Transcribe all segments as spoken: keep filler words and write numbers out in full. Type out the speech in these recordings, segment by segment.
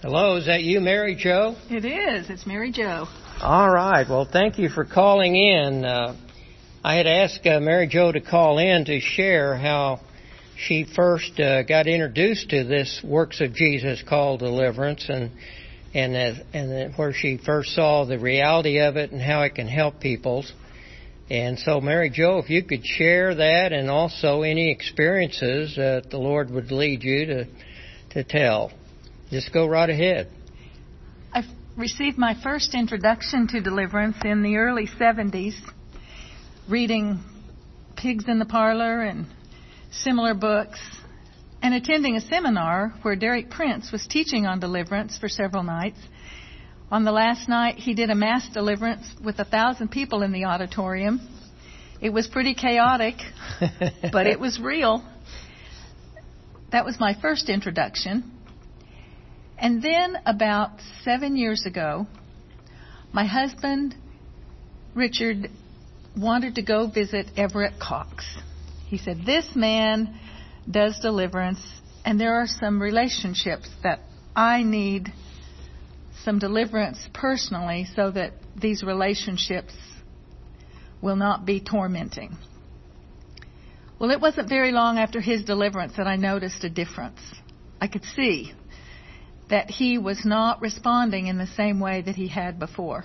Hello, is that you, Mary Jo? It is. It's Mary Jo. All right. Well, thank you for calling in. Uh, I had asked uh, Mary Jo to call in to share how she first uh, got introduced to this Works of Jesus called Deliverance, and and uh, and uh, where she first saw the reality of it and how it can help people. And so, Mary Jo, if you could share that, and also any experiences that the Lord would lead you to to tell, just go right ahead. I received my first introduction to deliverance in the early seventies, reading Pigs in the Parlor and similar books, and attending a seminar where Derek Prince was teaching on deliverance for several nights. On the last night, he did a mass deliverance with a thousand people in the auditorium. It was pretty chaotic, but it was real. That was my first introduction. And then about seven years ago, my husband, Richard, wanted to go visit Everett Cox. He said, this man does deliverance, and there are some relationships that I need some deliverance personally so that these relationships will not be tormenting. Well, it wasn't very long after his deliverance that I noticed a difference. I could see that he was not responding in the same way that he had before.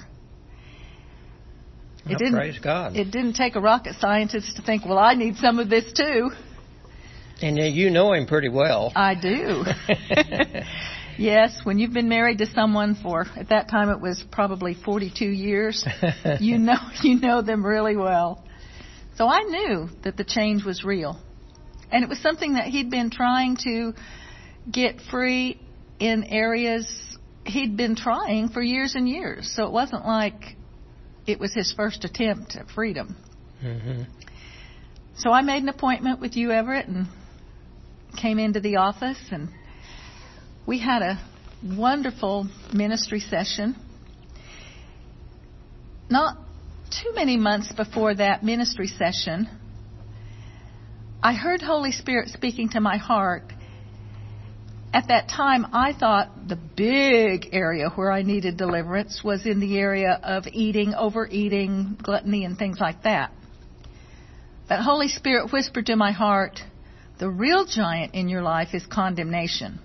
It Well, didn't, praise God. It didn't take a rocket scientist to think, well, I need some of this too. And uh, you know him pretty well. I do. Yes, when you've been married to someone for, at that time it was probably forty-two years, you know you know them really well. So I knew that the change was real. And it was something that he'd been trying to get free in areas he'd been trying for years and years. So it wasn't like it was his first attempt at freedom. Mm-hmm. So I made an appointment with you, Everett, and came into the office, and we had a wonderful ministry session. Not too many months before that ministry session, I heard Holy Spirit speaking to my heart. At that time, I thought the big area where I needed deliverance was in the area of eating, overeating, gluttony, and things like that. But Holy Spirit whispered to my heart, the real giant in your life is condemnation.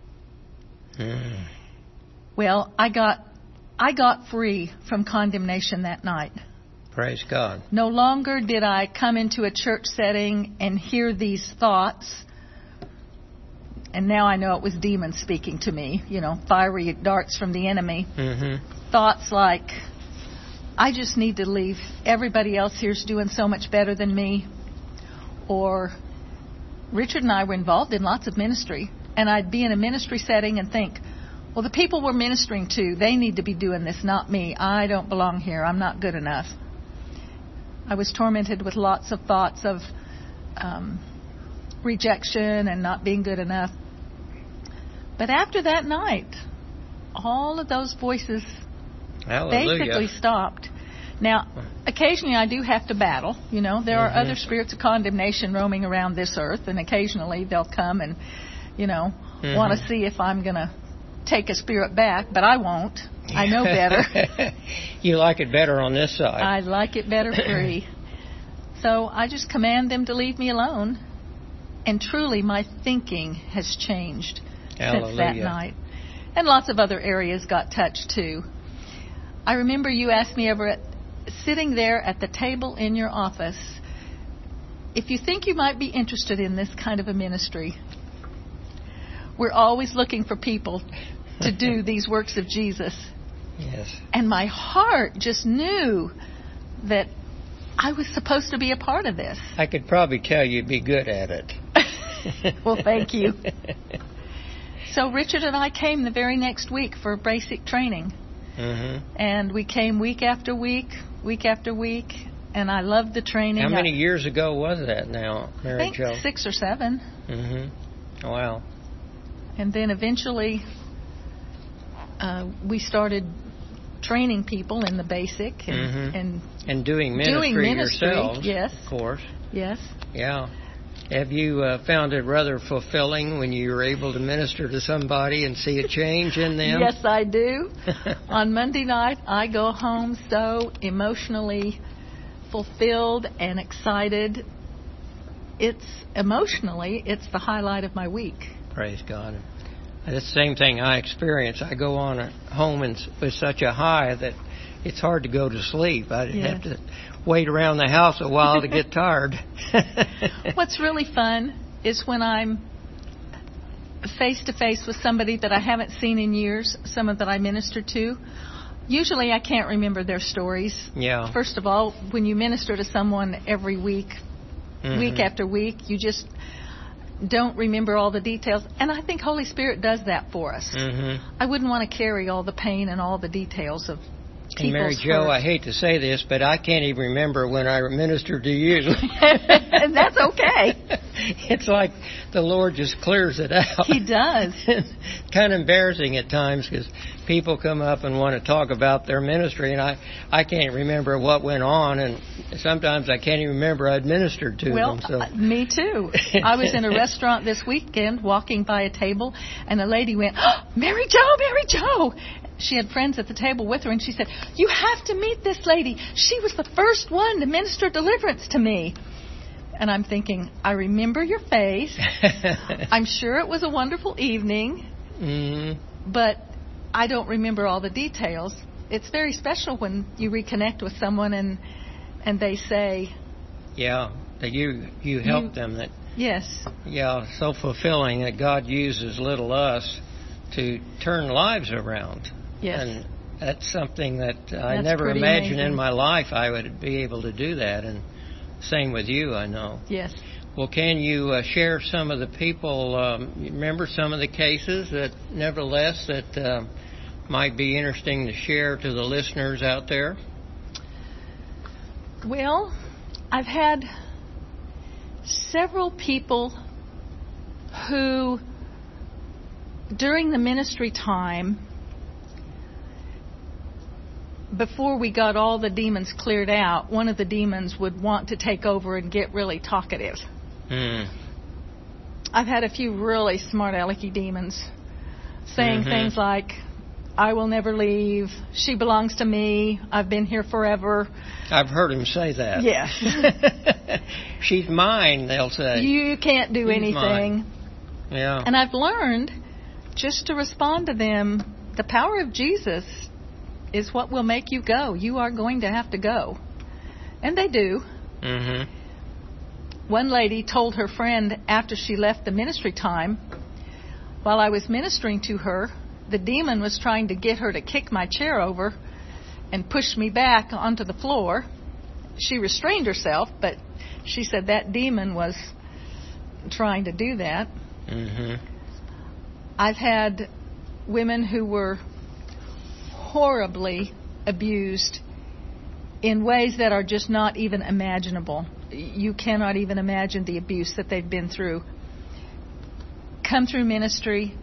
Mm. Well, I got I got free from condemnation that night. Praise God. No longer did I come into a church setting and hear these thoughts. And now I know it was demons speaking to me, you know, fiery darts from the enemy. Mm-hmm. Thoughts like, I just need to leave. Everybody else here's doing so much better than me. Or Richard and I were involved in lots of ministry. And I'd be in a ministry setting and think, well, the people we're ministering to, they need to be doing this, not me. I don't belong here. I'm not good enough. I was tormented with lots of thoughts of um, rejection and not being good enough. But after that night, all of those voices Hallelujah. basically stopped. Now, occasionally I do have to battle. You know, there mm-hmm. are other spirits of condemnation roaming around this earth, and occasionally they'll come and, you know, mm-hmm. want to see if I'm going to take a spirit back, but I won't. I know better. You like it better on this side. I like it better free. So I just command them to leave me alone. And truly, my thinking has changed Hallelujah. since that night. And lots of other areas got touched, too. I remember you asked me, Everett, sitting there at the table in your office, if you think you might be interested in this kind of a ministry. We're always looking for people to do these works of Jesus. Yes. And my heart just knew that I was supposed to be a part of this. I could probably tell you'd be good at it. Well, thank you. So Richard and I came the very next week for basic training. Mm-hmm. And we came week after week, week after week, and I loved the training. How many I, years ago was that now, Mary I think Jo? Six or seven. Mm-hmm. Wow. And then eventually uh, we started training people in the basic and mm-hmm. and, and doing ministry, doing ministry yourselves. Yes, of course. Yes. Yeah. Have you uh, found it rather fulfilling when you were able to minister to somebody and see a change in them? Yes, I do. On Monday night, I go home so emotionally fulfilled and excited. It's emotionally, it's the highlight of my week. Praise God. That's the same thing I experience. I go on a, home and, with such a high that it's hard to go to sleep. I Yes. have to wait around the house a while to get tired. What's really fun is when I'm face to face with somebody that I haven't seen in years, someone that I minister to. Usually I can't remember their stories. Yeah. First of all, when you minister to someone every week, Mm-hmm. week after week, you just don't remember all the details. And I think Holy Spirit does that for us. Mm-hmm. I wouldn't want to carry all the pain and all the details of And Mary people's Jo, hurt. I hate to say this, but I can't even remember when I ministered to you. And that's okay. It's like the Lord just clears it out. He does. Kind of embarrassing at times because people come up and want to talk about their ministry, and I, I can't remember what went on, and sometimes I can't even remember I'd ministered to Well, them. So. uh, me too. I was in a restaurant this weekend walking by a table, and a lady went, oh, Mary Jo, Mary Jo. She had friends at the table with her, and she said, you have to meet this lady. She was the first one to minister deliverance to me. And I'm thinking, I remember your face. I'm sure it was a wonderful evening, mm. but I don't remember all the details. It's very special when you reconnect with someone and and they say, Yeah, that you, you helped You- them. That yes, Yeah, so fulfilling that God uses little us to turn lives around. yes. And that's something that I That's never pretty imagined amazing. in my life I would be able to do that. And same with you, I know. Yes. Well, can you uh, share some of the people, um, you remember some of the cases that nevertheless that uh, might be interesting to share to the listeners out there? Well, I've had several people who, during the ministry time, before we got all the demons cleared out, one of the demons would want to take over and get really talkative. Mm. I've had a few really smart alecky demons saying Mhm. things like, I will never leave, she belongs to me, I've been here forever. I've heard him say that. Yes. She's mine, they'll say. You can't do He's anything. mine. Yeah. And I've learned just to respond to them, the power of Jesus is what will make you go. You are going to have to go. And they do. Mm-hmm. One lady told her friend after she left the ministry time, while I was ministering to her, the demon was trying to get her to kick my chair over and push me back onto the floor. She restrained herself, but she said that demon was trying to do that. Mm-hmm. I've had women who were horribly abused in ways that are just not even imaginable. You cannot even imagine the abuse that they've been through. Come through ministry,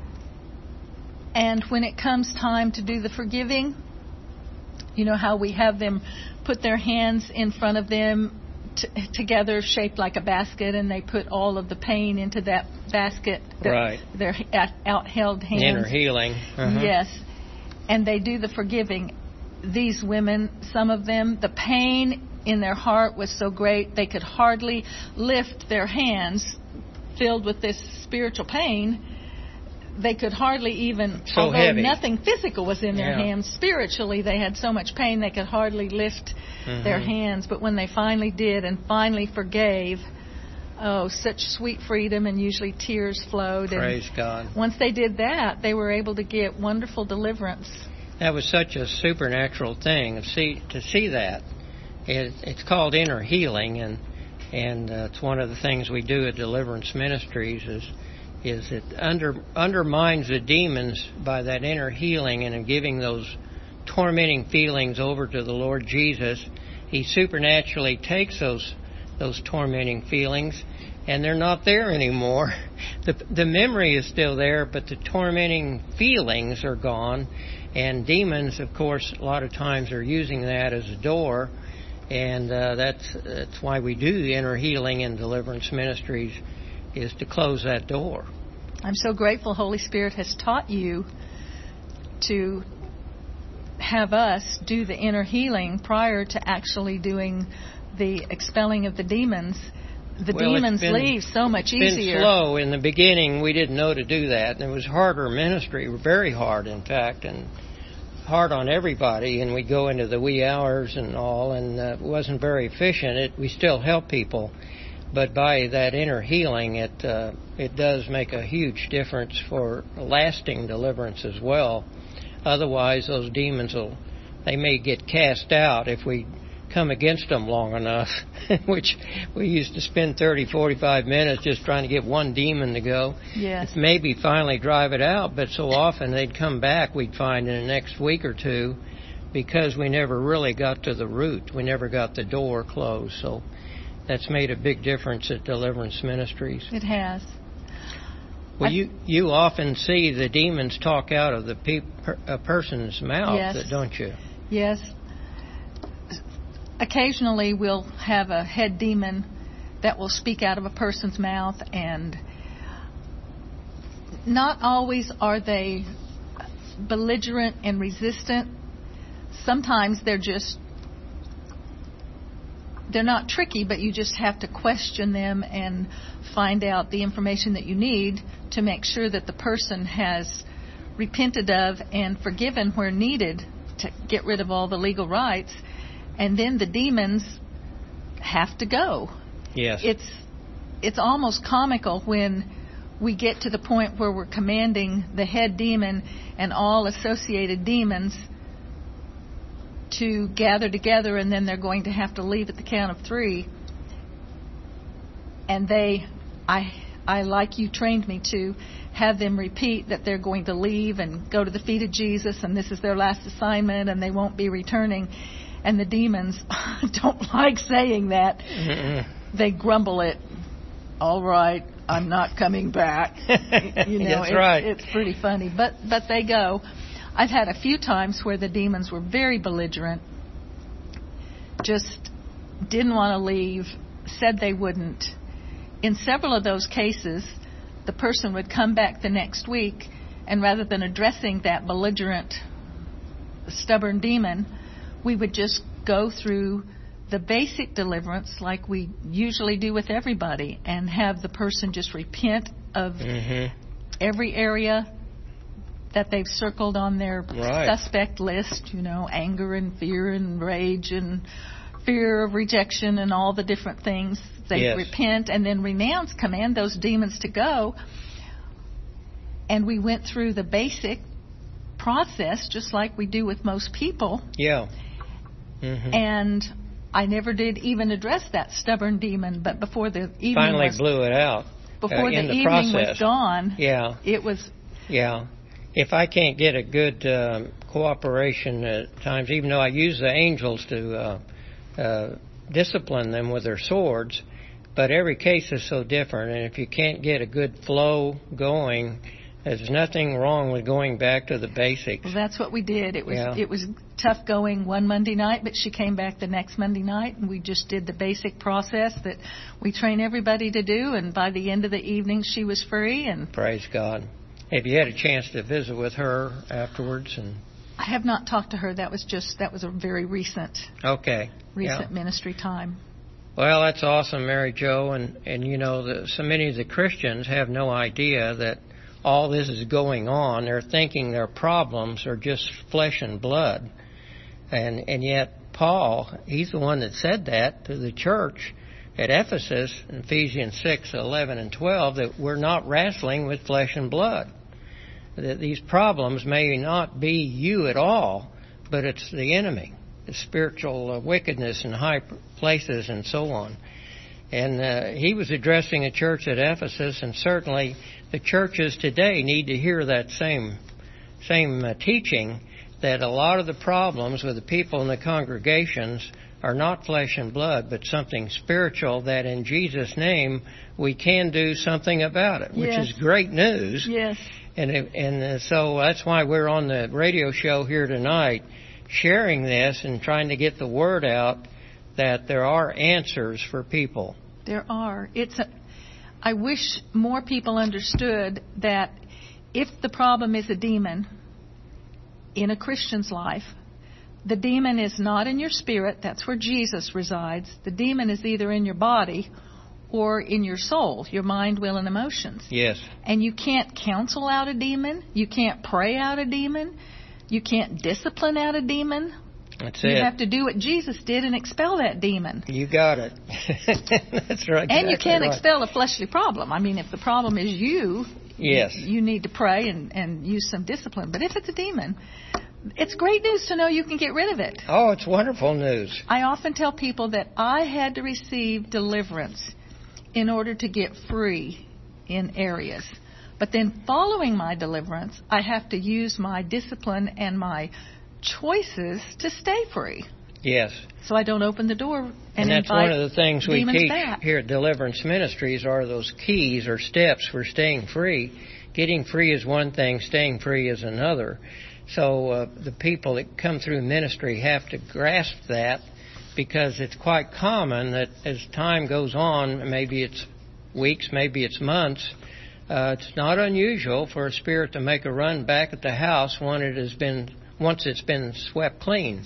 and when it comes time to do the forgiving, you know how we have them put their hands in front of them t- together, shaped like a basket, and they put all of the pain into that basket. The, Right. Their out-held hands. Inner healing. Uh-huh. Yes. And they do the forgiving. These women, some of them, the pain in their heart was so great they could hardly lift their hands, filled with this spiritual pain. They could hardly even, So although heavy. nothing physical was in their Yeah. hands, spiritually they had so much pain they could hardly lift Mhm. their hands. But when they finally did and finally forgave, oh, such sweet freedom, and usually tears flowed. Praise and God. once they did that, they were able to get wonderful deliverance. That was such a supernatural thing to see. To see that, it, it's called inner healing, and and uh, it's one of the things we do at Deliverance Ministries. Is is it under undermines the demons by that inner healing and in giving those tormenting feelings over to the Lord Jesus. He supernaturally takes those those tormenting feelings, and they're not there anymore. The the memory is still there, but the tormenting feelings are gone. And demons, of course, a lot of times are using that as a door, and uh, that's that's why we do the inner healing and deliverance ministries, is to close that door. I'm so grateful Holy Spirit has taught you to have us do the inner healing prior to actually doing the expelling of the demons. The well, demons been, leave so much it's easier. Been slow in the beginning. We didn't know to do that, and it was harder ministry, very hard, in fact, and hard on everybody. And we go into the wee hours and all, and uh, it wasn't very efficient. It, we still help people, but by that inner healing, it uh, it does make a huge difference for lasting deliverance as well. Otherwise, those demons will they may get cast out if we come against them long enough, which we used to spend thirty, forty-five minutes just trying to get one demon to go. Yes. Maybe finally drive it out, but so often they'd come back, we'd find in the next week or two, because we never really got to the root. We never got the door closed. So that's made a big difference at Deliverance Ministries. It has. Well, I, you you often see the demons talk out of the pe- per, a person's mouth, yes. don't you? Yes. Occasionally we'll have a head demon that will speak out of a person's mouth, and not always are they belligerent and resistant. Sometimes they're just, they're not tricky, but you just have to question them and find out the information that you need to make sure that the person has repented of and forgiven where needed to get rid of all the legal rights. And then the demons have to go. Yes. It's it's almost comical when we get to the point where we're commanding the head demon and all associated demons to gather together, and then they're going to have to leave at the count of three. And they, I, I like you trained me to, have them repeat that they're going to leave and go to the feet of Jesus, and this is their last assignment, and they won't be returning. And the demons don't like saying that. Mm-mm. They grumble it. All right, I'm not coming back. You know, That's it's, right. It's pretty funny, but but they go. I've had a few times where the demons were very belligerent, just didn't want to leave, said they wouldn't. In several of those cases, the person would come back the next week, and rather than addressing that belligerent, stubborn demon, we would just go through the basic deliverance like we usually do with everybody, and have the person just repent of mm-hmm. every area that they've circled on their right. suspect list, you know, anger and fear and rage and fear of rejection and all the different things. They yes. repent and then renounce, command those demons to go. And we went through the basic process just like we do with most people. Yeah. Mm-hmm. And I never did even address that stubborn demon, but before the evening finally was, blew it out. Before uh, the, the evening process. was gone, yeah. it was... Yeah. If I can't get a good um, cooperation at times, even though I use the angels to uh, uh, discipline them with their swords, but every case is so different, and if you can't get a good flow going, there's nothing wrong with going back to the basics. Well, that's what we did. It was yeah. it was tough going one Monday night, but she came back the next Monday night, and we just did the basic process that we train everybody to do, and by the end of the evening, she was free. And praise God. Have you had a chance to visit with her afterwards? And I have not talked to her. That was just that was a very recent okay recent yeah. ministry time. Well, that's awesome, Mary Jo, and and you know, the, so many of the Christians have no idea that all this is going on. They're thinking their problems are just flesh and blood, and and yet Paul, he's the one that said that to the church at Ephesus in Ephesians six, eleven, and twelve, that we're not wrestling with flesh and blood. That these problems may not be you at all, but it's the enemy, the spiritual uh, wickedness in high places and so on. And uh, he was addressing a church at Ephesus, and certainly the churches today need to hear that same same uh, teaching, that a lot of the problems with the people in the congregations are not flesh and blood, but something spiritual, that in Jesus' name we can do something about it, which yes. is great news. Yes. And it, and uh, so that's why we're on the radio show here tonight, sharing this and trying to get the word out that there are answers for people. There are. It's a, I wish more people understood that if the problem is a demon in a Christian's life, the demon is not in your spirit. That's where Jesus resides. The demon is either in your body or in your soul, your mind, will, and emotions. Yes. And you can't counsel out a demon. You can't pray out a demon. You can't discipline out a demon. That's you it. You have to do what Jesus did and expel that demon. You got it. That's right. And exactly you can't right. expel a fleshly problem. I mean, if the problem is you, yes, you need to pray and, and use some discipline. But if it's a demon, it's great news to know you can get rid of it. Oh, it's wonderful news. I often tell people that I had to receive deliverance in order to get free in areas. But then following my deliverance, I have to use my discipline and my choices to stay free. Yes. So I don't open the door and, and that's invite one of the things we teach back. here at Deliverance Ministries are those keys or steps for staying free. Getting free is one thing, staying free is another. So uh, the people that come through ministry have to grasp that, because it's quite common that as time goes on, maybe it's weeks, maybe it's months, uh, it's not unusual for a spirit to make a run back at the house when it has been once it's been swept clean.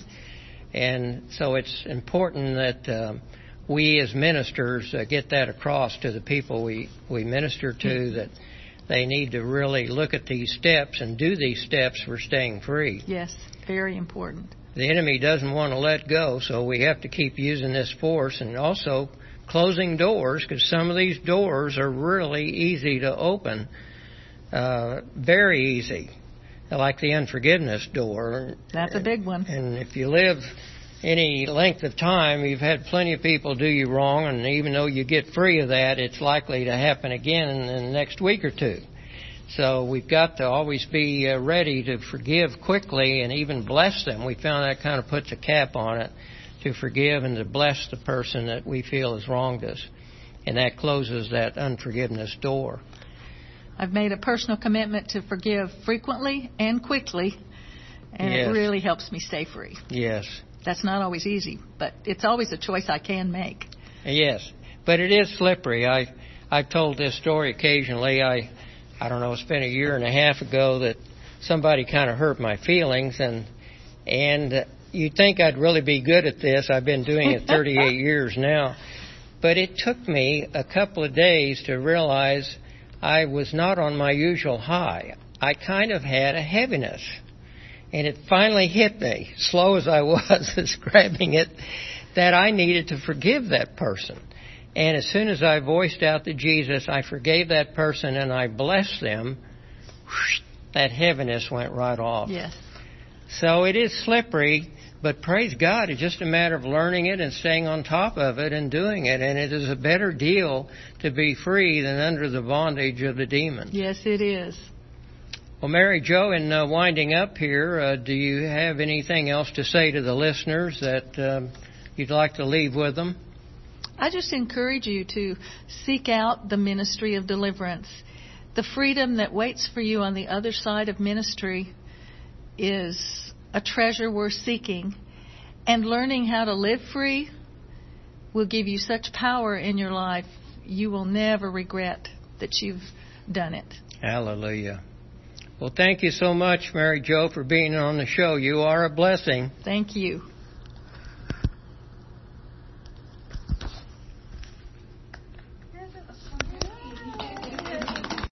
And so it's important that uh, we as ministers uh, get that across to the people we, we minister to, that they need to really look at these steps and do these steps for staying free. Yes, very important. The enemy doesn't want to let go, so we have to keep using this force, and also closing doors, because some of these doors are really easy to open, uh, very easy. Like the unforgiveness door. That's a big one. And if you live any length of time, you've had plenty of people do you wrong, and even though you get free of that, it's likely to happen again in the next week or two. So we've got to always be uh, ready to forgive quickly and even bless them. We found that kind of puts a cap on it, to forgive and to bless the person that we feel has wronged us. And that closes that unforgiveness door. I've made a personal commitment to forgive frequently and quickly, and yes. It really helps me stay free. Yes. That's not always easy, but it's always a choice I can make. Yes, but it is slippery. I, I've told this story occasionally. I, I don't know, it's been a year and a half ago that somebody kind of hurt my feelings, and and you'd think I'd really be good at this. I've been doing it thirty-eight years now. But it took me a couple of days to realize I was not on my usual high. I kind of had a heaviness. And it finally hit me, slow as I was describing it, that I needed to forgive that person. And as soon as I voiced out to Jesus, I forgave that person and I blessed them, whoosh, that heaviness went right off. Yes. So it is slippery, but praise God, it's just a matter of learning it and staying on top of it and doing it. And it is a better deal to be free than under the bondage of the demon. Yes, it is. Well, Mary Jo, in uh, winding up here, uh, do you have anything else to say to the listeners that um, you'd like to leave with them? I just encourage you to seek out the ministry of deliverance. The freedom that waits for you on the other side of ministry is a treasure worth seeking. And learning how to live free will give you such power in your life, you will never regret that you've done it. Hallelujah. Well, thank you so much, Mary Jo, for being on the show. You are a blessing. Thank you.